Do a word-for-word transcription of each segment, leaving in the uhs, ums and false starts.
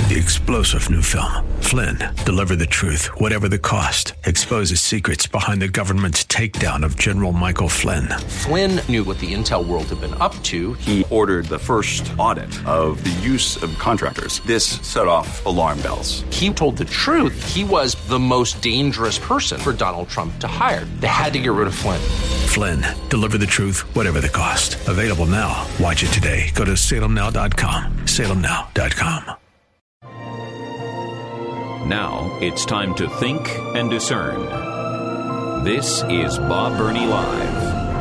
The explosive new film, Flynn, deliver the truth, whatever the cost, exposes secrets behind the government's takedown of General Michael Flynn. Flynn knew what the intel world had been up to. He ordered the first audit of the use of contractors. This set off alarm bells. He told the truth. He was the most dangerous person for Donald Trump to hire. They had to get rid of Flynn. Flynn, deliver the truth, whatever the cost. Available now. Watch it today. Go to salem now dot com. salem now dot com. Now it's time to think and discern. This is Bob Burney Live.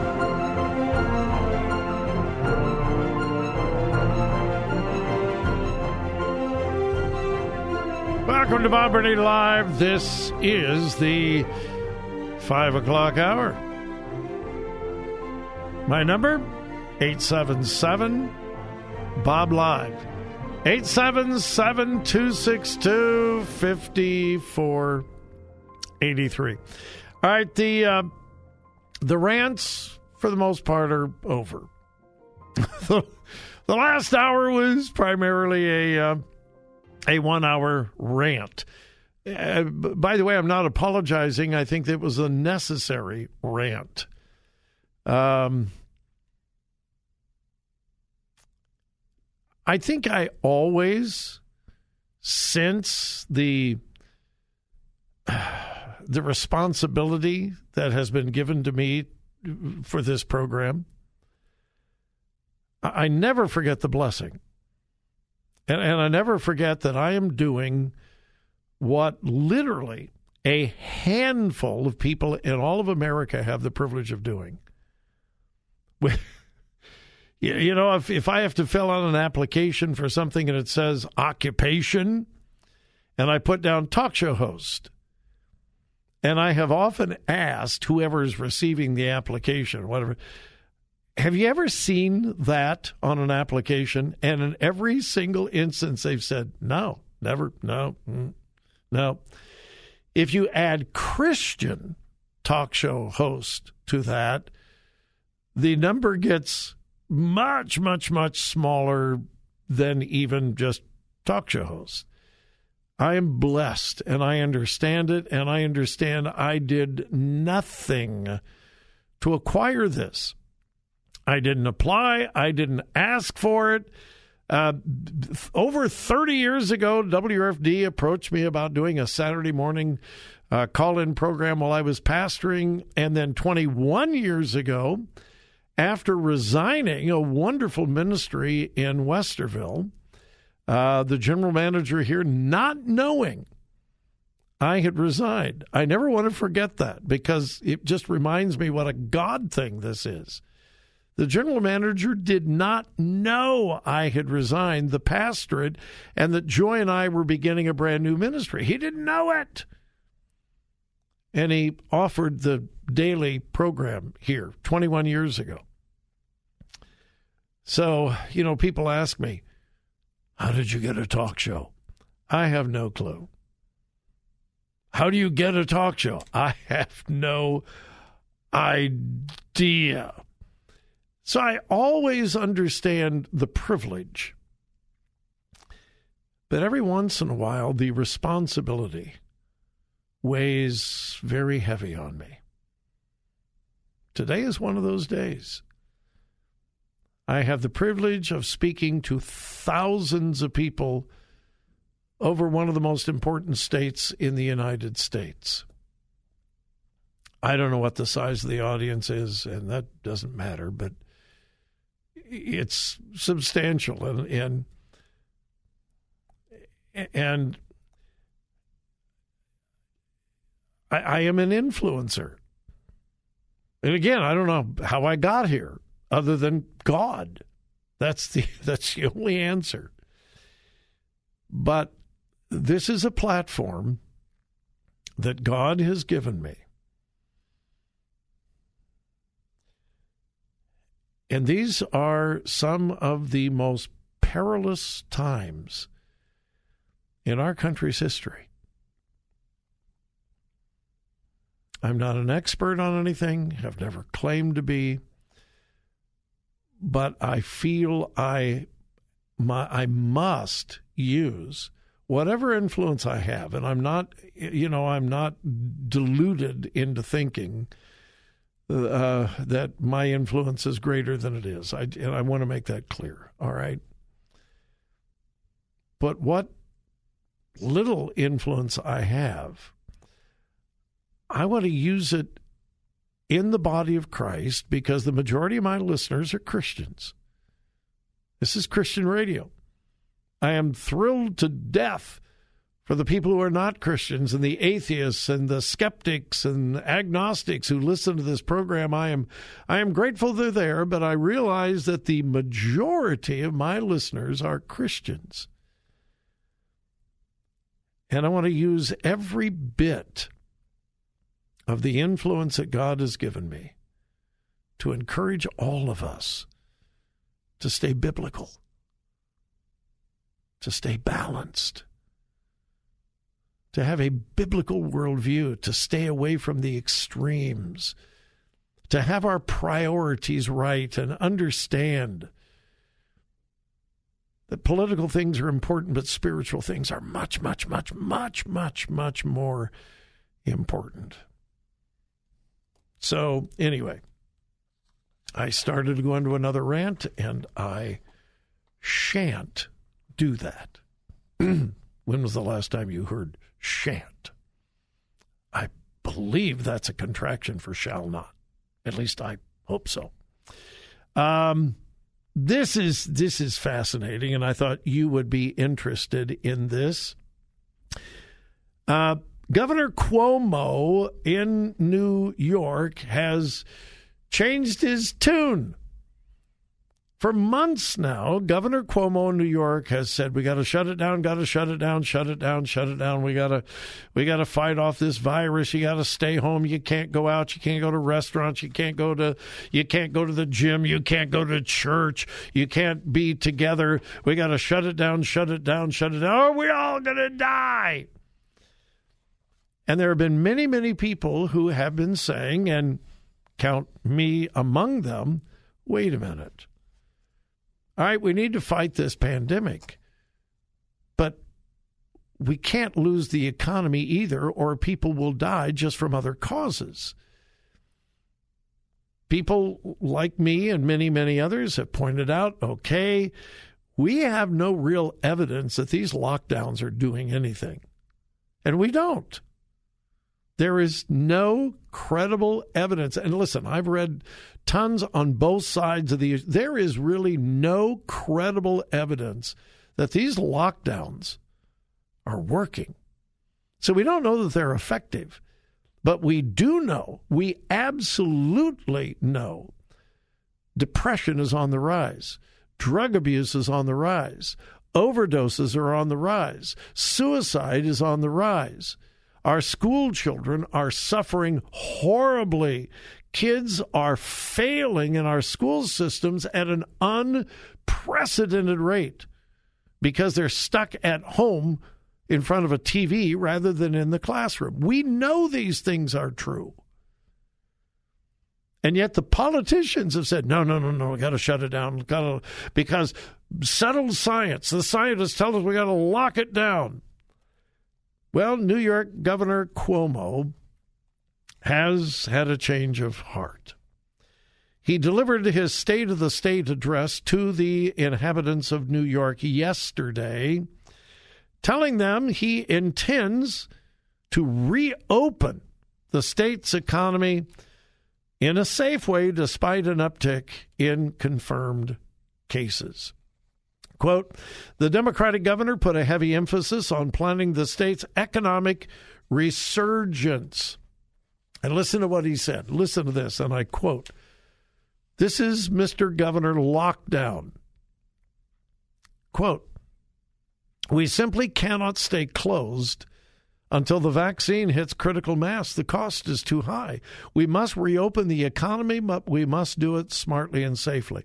Welcome to Bob Burney Live. This is the five o'clock hour. My number, eight seven seven, Bob Live. eight seven seven, two six two, five four eight three. All right, the uh, the rants, for the most part, are over. the, the last hour was primarily a uh, a one-hour rant. Uh, by the way, I'm not apologizing. I think that was a necessary rant. Um. I think I always sense the the responsibility that has been given to me for this program. I never forget the blessing. And, and I never forget that I am doing what literally a handful of people in all of America have the privilege of doing. You know, if, if I have to fill out an application for something and it says occupation, and I put down talk show host, and I have often asked whoever is receiving the application, whatever, have you ever seen that on an application? And in every single instance, they've said, no, never, no, mm, no. If you add Christian talk show host to that, the number gets much, much, much smaller than even just talk show hosts. I am blessed, and I understand it, and I understand I did nothing to acquire this. I didn't apply. I didn't ask for it. Uh, over thirty years ago, W R F D approached me about doing a Saturday morning uh, call-in program while I was pastoring, and then twenty-one years ago, after resigning a wonderful ministry in Westerville, uh, the general manager here, not knowing I had resigned. I never want to forget that because it just reminds me what a God thing this is. The general manager did not know I had resigned the pastorate and that Joy and I were beginning a brand new ministry. He didn't know it. And he offered the daily program here twenty-one years ago. So, you know, people ask me, how did you get a talk show? I have no clue. How do you get a talk show? I have no idea. So I always understand the privilege. But every once in a while, the responsibility weighs very heavy on me. Today is one of those days. I have the privilege of speaking to thousands of people over one of the most important states in the United States. I don't know what the size of the audience is, and that doesn't matter, but it's substantial. And and, and I, I am an influencer. And again, I don't know how I got here. Other than God. That's the that's the only answer. But this is a platform that God has given me. And these are some of the most perilous times in our country's history. I'm not an expert on anything, have never claimed to be. But I feel I my, I must use whatever influence I have, and I'm not, you know, I'm not deluded into thinking uh, that my influence is greater than it is. I, and I want to make that clear, all right? But what little influence I have, I want to use it in the body of Christ because the majority of my listeners are Christians. This is Christian radio. I am thrilled to death for the people who are not Christians and the atheists and the skeptics and agnostics who listen to this program. I am I am grateful they're there, but I realize that the majority of my listeners are Christians. And I want to use every bit of the influence that God has given me to encourage all of us to stay biblical, to stay balanced, to have a biblical worldview, to stay away from the extremes, to have our priorities right and understand that political things are important, but spiritual things are much, much, much, much, much, much more important. So anyway, I started to go into another rant, and I shan't do that. When was the last time you heard shan't? I believe that's a contraction for shall not. At least I hope so. Um, this is this is fascinating, and I thought you would be interested in this. Uh, Governor Cuomo in New York has changed his tune. For months now, Governor Cuomo in New York has said, we got to shut it down, got to shut it down, shut it down, shut it down. We got to we got to fight off this virus. You got to stay home. You can't go out. You can't go to restaurants. You can't go to you can't go to the gym. You can't go to church. You can't be together. We got to shut it down, shut it down, shut it down. Or we're all going to die. And there have been many, many people who have been saying, and count me among them, wait a minute. All right, we need to fight this pandemic, but we can't lose the economy either, or people will die just from other causes. People like me and many, many others have pointed out, okay, we have no real evidence that these lockdowns are doing anything, and we don't. There is no credible evidence. And listen, I've read tons on both sides of the issue. There is really no credible evidence that these lockdowns are working. So we don't know that they're effective. But we do know, we absolutely know, depression is on the rise. Drug abuse is on the rise. Overdoses are on the rise. Suicide is on the rise. Our school children are suffering horribly. Kids are failing in our school systems at an unprecedented rate because they're stuck at home in front of a T V rather than in the classroom. We know these things are true. And yet the politicians have said, no, no, no, no, we got to shut it down. Gotta, because settled science, the scientists tell us we got to lock it down. Well, New York Governor Cuomo has had a change of heart. He delivered his State of the State address to the inhabitants of New York yesterday, telling them he intends to reopen the state's economy in a safe way despite an uptick in confirmed cases. Quote, the Democratic governor put a heavy emphasis on planning the state's economic resurgence. And listen to what he said. Listen to this, and I quote, this is Mister Governor Lockdown. Quote, we simply cannot stay closed until the vaccine hits critical mass. The cost is too high. We must reopen the economy, but we must do it smartly and safely.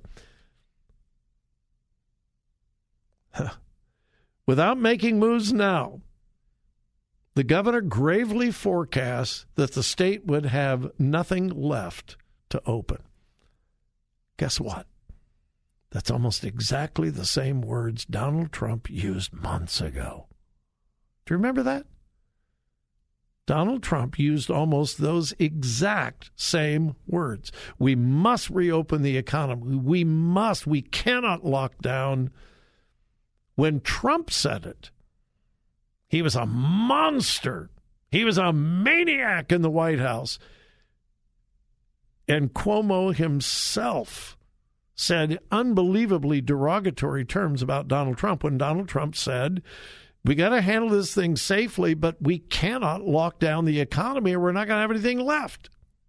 Without making moves now, the governor gravely forecasts that the state would have nothing left to open. Guess what? That's almost exactly the same words Donald Trump used months ago. Do you remember that? Donald Trump used almost those exact same words. We must reopen the economy. We must. We cannot lock down. When Trump said it, he was a monster. He was a maniac in the White House. And Cuomo himself said unbelievably derogatory terms about Donald Trump when Donald Trump said, we got to handle this thing safely, but we cannot lock down the economy or we're not going to have anything left.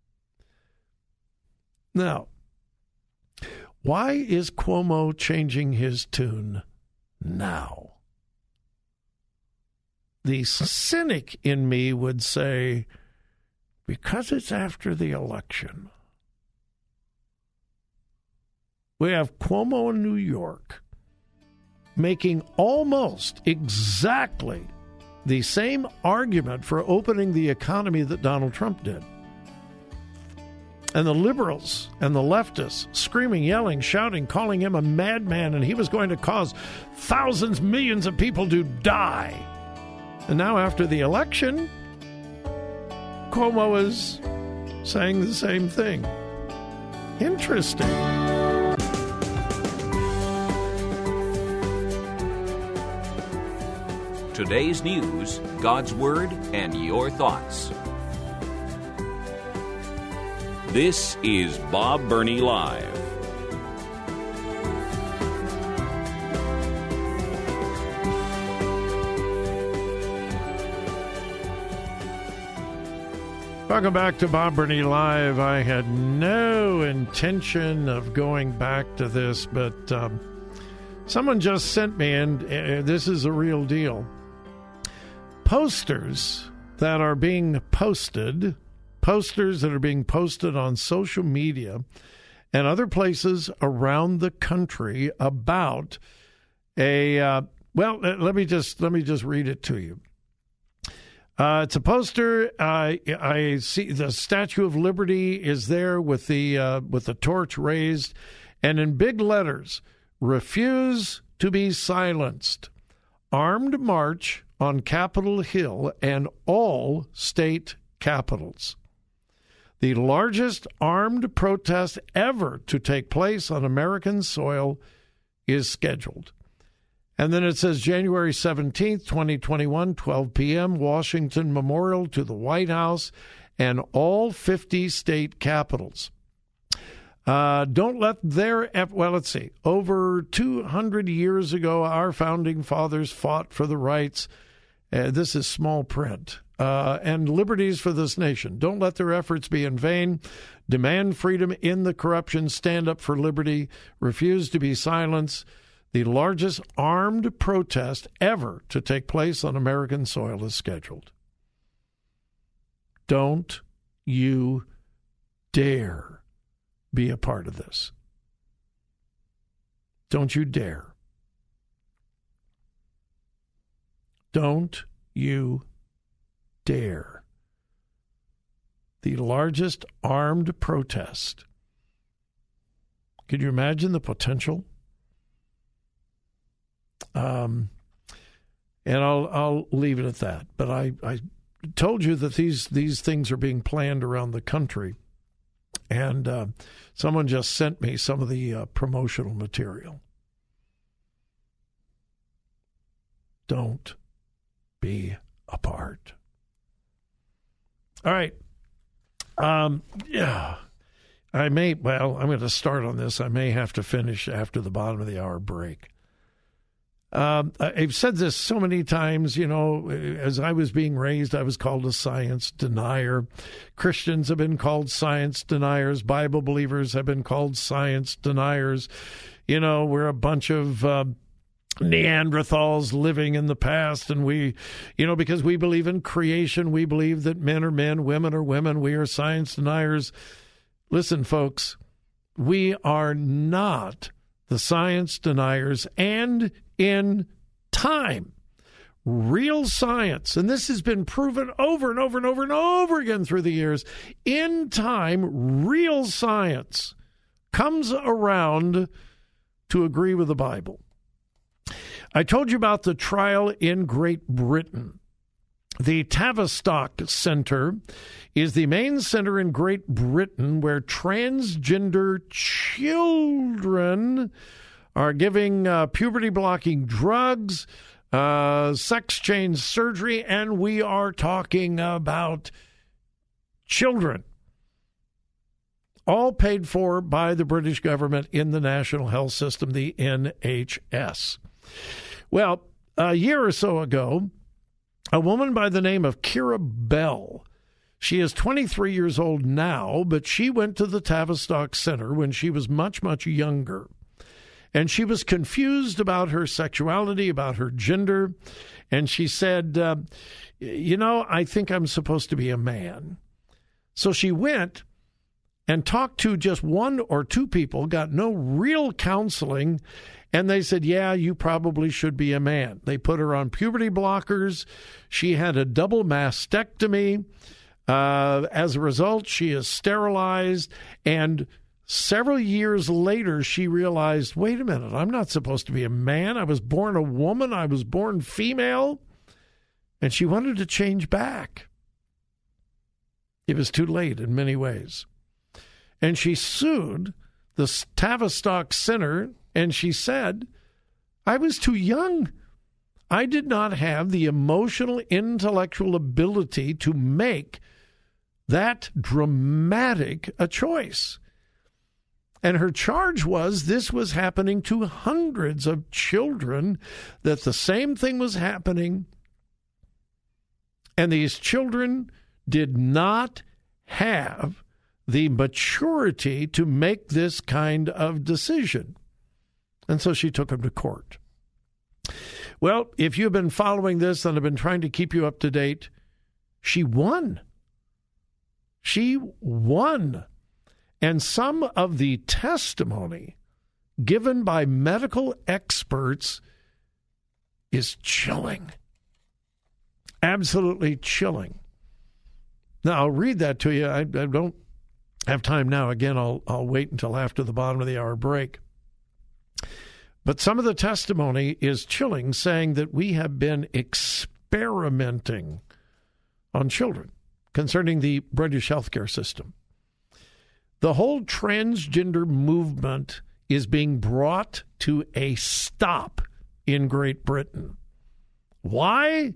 Now, why is Cuomo changing his tune now? The cynic in me would say, because it's after the election. We have Cuomo in New York making almost exactly the same argument for opening the economy that Donald Trump did. And the liberals and the leftists screaming, yelling, shouting, calling him a madman, and he was going to cause thousands, millions of people to die. And now after the election, Cuomo is saying the same thing. Interesting. Today's news, God's Word, and your thoughts. This is Bob Burney Live. Welcome back to Bob Burney Live. I had no intention of going back to this, but um, someone just sent me, and uh, this is a real deal. Posters that are being posted, posters that are being posted on social media and other places around the country about a, uh, well, let me just let me just read it to you. Uh, it's a poster. Uh, I see the Statue of Liberty is there with the uh, with the torch raised, and in big letters, "Refuse to be silenced. Armed march on Capitol Hill and all state capitals. The largest armed protest ever to take place on American soil is scheduled." And then it says January seventeenth, twenty twenty-one, twelve p.m., Washington Memorial to the White House and all fifty state capitals. Uh, don't let their, well, let's see, over two hundred years ago, our founding fathers fought for the rights, uh, this is small print, uh, and liberties for this nation. Don't let their efforts be in vain. Demand freedom in the corruption. Stand up for liberty. Refuse to be silenced. The largest armed protest ever to take place on American soil is scheduled. Don't you dare be a part of this. Don't you dare. Don't you dare. The largest armed protest. Could you imagine the potential? Um, and I'll I'll leave it at that. But I, I told you that these these things are being planned around the country. And uh, someone just sent me some of the uh, promotional material. Don't be a part. All right. Um, yeah. I may, well, I'm going to start on this. I may have to finish after the bottom of the hour break. Um, I've said this so many times, you know, as I was being raised, I was called a science denier. Christians have been called science deniers. Bible believers have been called science deniers. You know, we're a bunch of uh, Neanderthals living in the past, and we, you know, because we believe in creation, we believe that men are men, women are women, we are science deniers. Listen, folks, we are not the science deniers, and in time, real science, and this has been proven over and over and over and over again through the years, in time, real science comes around to agree with the Bible. I told you about the trial in Great Britain The Tavistock Center is the main center in Great Britain where transgender children are giving uh, puberty-blocking drugs, uh, sex change surgery, and we are talking about children. All paid for by the British government in the National Health System, the N H S. Well, a year or so ago, a woman by the name of Kira Bell, she is twenty-three years old now, but she went to the Tavistock Center when she was much, much younger. And she was confused about her sexuality, about her gender. And she said, uh, you know, I think I'm supposed to be a man. So she went and talked to just one or two people, got no real counseling, and they said, yeah, you probably should be a man. They put her on puberty blockers. She had a double mastectomy. Uh, as a result, she is sterilized, and several years later, she realized, wait a minute, I'm not supposed to be a man. I was born a woman. I was born female. And she wanted to change back. It was too late in many ways. And she sued the Tavistock Center, and she said, I was too young. I did not have the emotional, intellectual ability to make that dramatic a choice. And her charge was this was happening to hundreds of children, that the same thing was happening, and these children did not have the maturity to make this kind of decision. And so she took him to court. Well, if you've been following this and I've been trying to keep you up to date, she won. She won. And some of the testimony given by medical experts is chilling. Absolutely chilling. Now, I'll read that to you. I, I don't have time now. Again, I'll I'll wait until after the bottom of the hour break. But some of the testimony is chilling, saying that we have been experimenting on children concerning the British healthcare system. The whole transgender movement is being brought to a stop in Great Britain. Why?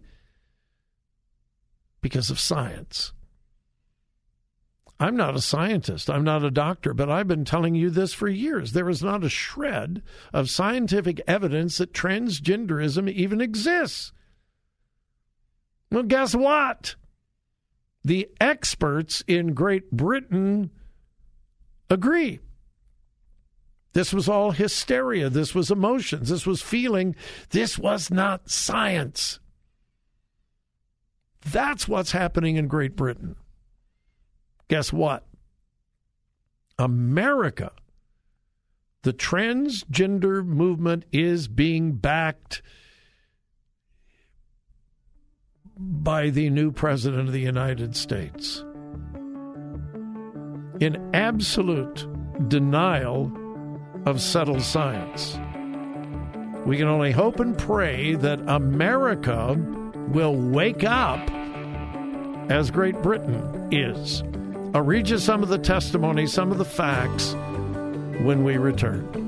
Because of science. I'm not a scientist. I'm not a doctor, but I've been telling you this for years. There is not a shred of scientific evidence that transgenderism even exists. Well, guess what? The experts in Great Britain agree. This was all hysteria. This was emotions. This was feeling. This was not science. That's what's happening in Great Britain. Guess what? America, the transgender movement is being backed by the new president of the United States in absolute denial of settled science. We can only hope and pray that America will wake up as Great Britain is. I'll read you some of the testimony, some of the facts when we return.